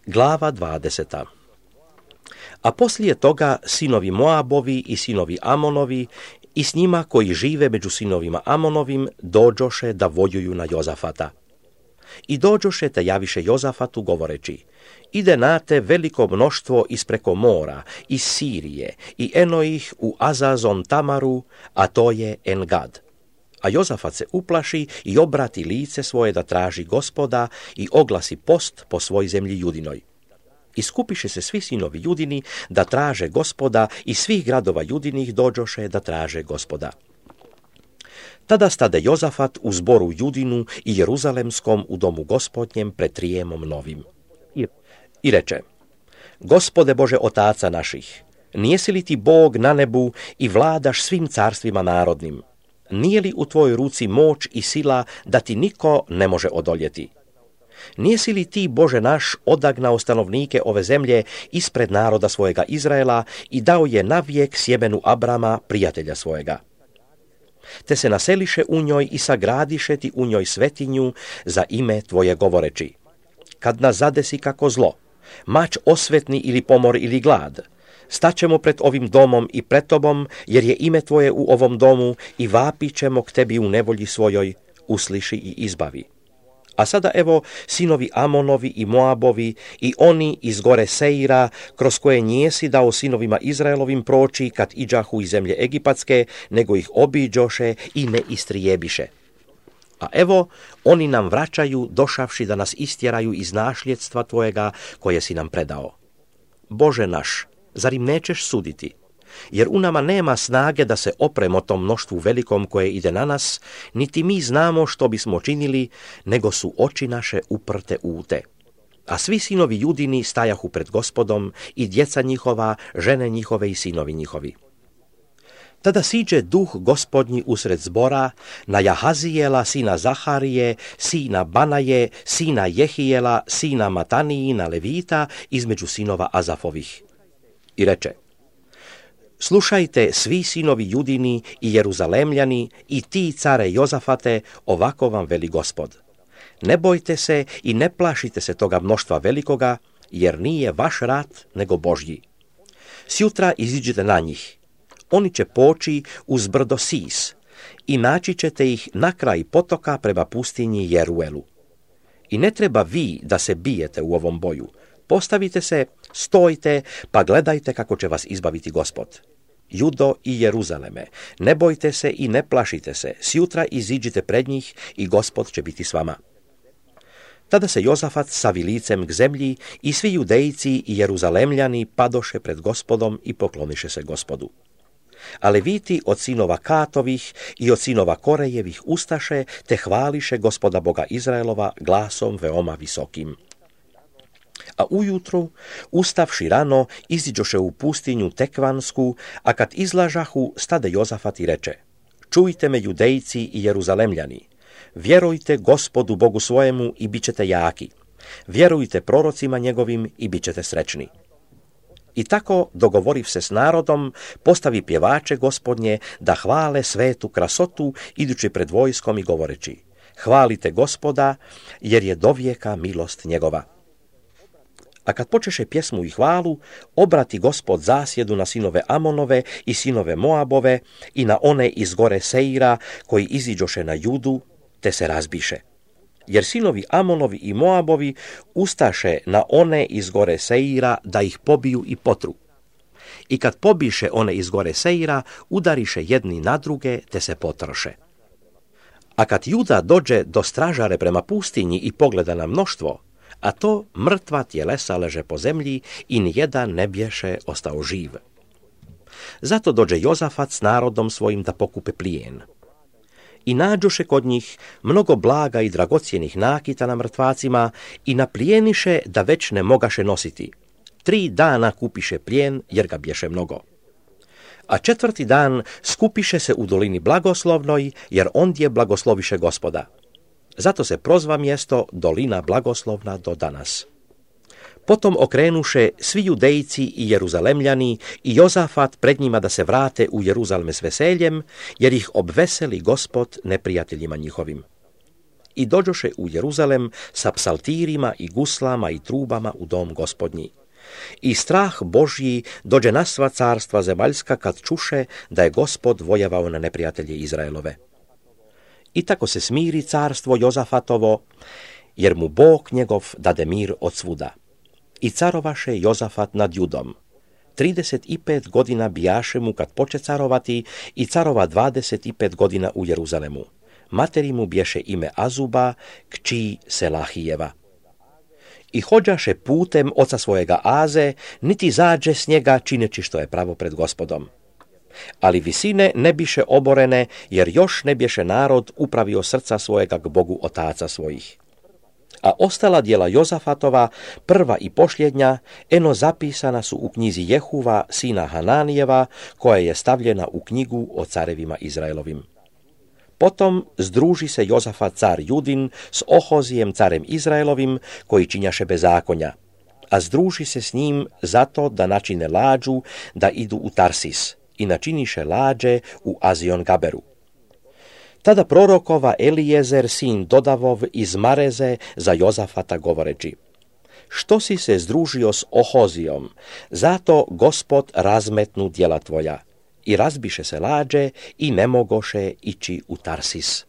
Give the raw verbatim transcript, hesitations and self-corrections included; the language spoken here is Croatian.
Glava dvadeseta. A poslije toga sinovi Moabovi i sinovi Amonovi i s njima koji žive među sinovima Amonovim dođoše da vojuju na Jozafata. I dođoše te javiše Jozafatu govoreći: ide na te veliko mnoštvo ispreko mora, iz Sirije, i eno ih u Azazon Tamaru, a to je En-Gad. A Jozafat se uplaši i obrati lice svoje da traži Gospoda i oglasi post po svoj zemlji Judinoj. I skupiše se svi sinovi Judini da traže Gospoda i svih gradova Judinih dođoše da traže Gospoda. Tada stade Jozafat u zboru Judinu i Jeruzalemskom u domu Gospodnjem pred Trijemom Novim. I reče: Gospode Bože otaca naših, nijesi li ti Bog na nebu i vladaš svim carstvima narodnim? Nije li u tvojoj ruci moć i sila da ti niko ne može odoljeti? Nijesi li ti, Bože naš, odagnao stanovnike ove zemlje ispred naroda svojega Izraela i dao je navijek sjemenu Abrama, prijatelja svojega? Te se naseliše u njoj i sagradiše ti u njoj svetinju za ime tvoje govoreći: kad nas zadesi kako zlo, mač osvetni ili pomor ili glad, staćemo pred ovim domom i pred tobom, jer je ime tvoje u ovom domu, i vapit ćemo k tebi u nevolji svojoj, usliši i izbavi. A sada evo sinovi Amonovi i Moabovi i oni iz gore Seira, kroz koje nijesi dao sinovima Izraelovim proći kad iđahu iz zemlje Egipatske, nego ih obiđoše i ne istrijebiše. A evo, oni nam vraćaju, došavši da nas istjeraju iz našljedstva tvojega koje si nam predao. Bože naš, zar im nećeš suditi? Jer u nama nema snage da se opremo tom mnoštvu velikom koje ide na nas, niti mi znamo što bismo činili, nego su oči naše uprte ute. A svi sinovi Judini stajahu pred Gospodom, i djeca njihova, žene njihove i sinovi njihovi. Tada siđe duh Gospodnji usred zbora na Jahazijela, sina Zaharije, sina Banaje, sina Jehijela, sina Matanijina Levita, između sinova Azafovih. I reče: slušajte svi sinovi Judini i Jeruzalemljani i ti, care Jozafate, ovako vam veli Gospod: ne bojte se i ne plašite se toga mnoštva velikoga, jer nije vaš rat nego Božji. Sjutra iziđite na njih. Oni će poći uz brdo Sis i naći ćete ih na kraj potoka prema pustinji Jeruelu. I ne treba vi da se bijete u ovom boju. Postavite se, stojte, pa gledajte kako će vas izbaviti Gospod. Judo i Jeruzaleme, ne bojte se i ne plašite se, sjutra iziđite pred njih i Gospod će biti s vama. Tada se Jozafat savi licem k zemlji i svi Judejci i Jeruzalemljani padoše pred Gospodom i pokloniše se Gospodu. A Leviti od sinova Katovih i od sinova Korejevih ustaše te hvališe Gospoda Boga Izraelova glasom veoma visokim. A ujutru, ustavši rano, iziđoše u pustinju Tekvansku, a kad izlažahu, stade Jozafat i reče: čujte me, Judejci i Jeruzalemljani, vjerujte Gospodu Bogu svojemu i bit ćete jaki, vjerujte prorocima njegovim i bit ćete srećni. I tako, dogovoriv se s narodom, postavi pjevače Gospodnje da hvale svetu krasotu, idući pred vojskom i govoreći: hvalite Gospoda, jer je dovijeka milost njegova. A kad počeše pjesmu i hvalu, obrati Gospod zasjedu na sinove Amonove i sinove Moabove i na one iz gore Seira koji iziđoše na Judu, te se razbiše. Jer sinovi Amonovi i Moabovi ustaše na one iz gore Seira da ih pobiju i potru. I kad pobiše one iz gore Seira, udariše jedni na druge, te se potroše. A kad Juda dođe do stražare prema pustinji i pogleda na mnoštvo, a to mrtva tjelesa leže po zemlji i nijedan ne bješe ostao živ. Zato dođe Jozafat s narodom svojim da pokupe plijen. I nađoše kod njih mnogo blaga i dragocjenih nakita na mrtvacima i naplijeniše da već ne mogaše nositi. Tri dana kupiše plijen jer ga bješe mnogo. A četvrti dan skupiše se u dolini Blagoslovnoj jer ondje blagosloviše Gospoda. Zato se prozva mjesto Dolina Blagoslovna do danas. Potom okrenuše svi Judejci i Jeruzalemljani i Jozafat pred njima da se vrate u Jeruzalem s veseljem, jer ih obveseli Gospod neprijateljima njihovim. i dođoše u Jeruzalem sa psaltirima i guslama i trubama u dom Gospodnji. I strah Božji dođe na sva carstva zemaljska kad čuše da je Gospod vojevao na neprijatelje Izraelove. I tako se smiri carstvo Jozafatovo, jer mu Bog njegov dade mir od svuda. I carovaše Jozafat nad Judom. Trideset i pet godina bijaše mu kad poče carovati i carova dvadeset i pet godina u Jeruzalemu. Materi mu bješe ime Azuba, kći Selahijeva. I hođaše putem oca svojega Aze, niti zađe s njega čineći što je pravo pred Gospodom. Ali visine ne biše oborene, jer još ne bješe narod upravio srca svojega k Bogu otaca svojih. A ostala djela Jozafatova, prva i posljednja, eno zapisana su u knjizi Jehuva, sina Hananijeva, koja je stavljena u knjigu o carevima Izraelovim. Potom združi se Jozafat car Judin s Ohozijem carem Izraelovim, koji činjaše bezakonja, a združi se s njim zato da načine lađu da idu u Tarsis i načiniše lađe u Azion Gaberu. Tada prorokova Elijezer, sin Dodavov iz Mareze, za Jozafata govoreći: što si se združio s Ohozijom, zato Gospod razmetnu djela tvoja. I razbiše se lađe i ne mogoše ići u Tarsis.